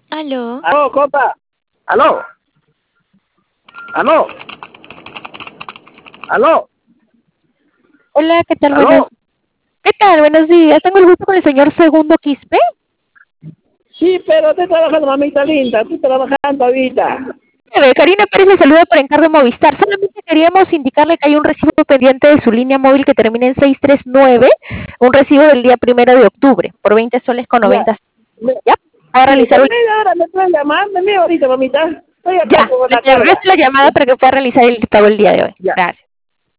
Aló. Aló, compa. Aló. Aló. Aló. Hola, ¿qué tal? Aló. ¿Qué tal? Buenos días. Tengo el gusto con el señor Segundo Quispe. Sí, pero estoy trabajando, mamita linda. Estoy trabajando ahorita. Karina Pérez le saluda por encargo de Movistar. Solamente queríamos indicarle que hay un recibo pendiente de su línea móvil que termina en 639, un recibo del día 1 de octubre, por 20 soles con Ya. 90. Me, ¿Ya? Va a sí, realizar en un... media hora me pueden llamar. Me ahorita, mamita. Estoy acá Ya, con le la agradezco carga. la llamada para que pueda realizar el pago el día de hoy. Ya. Gracias.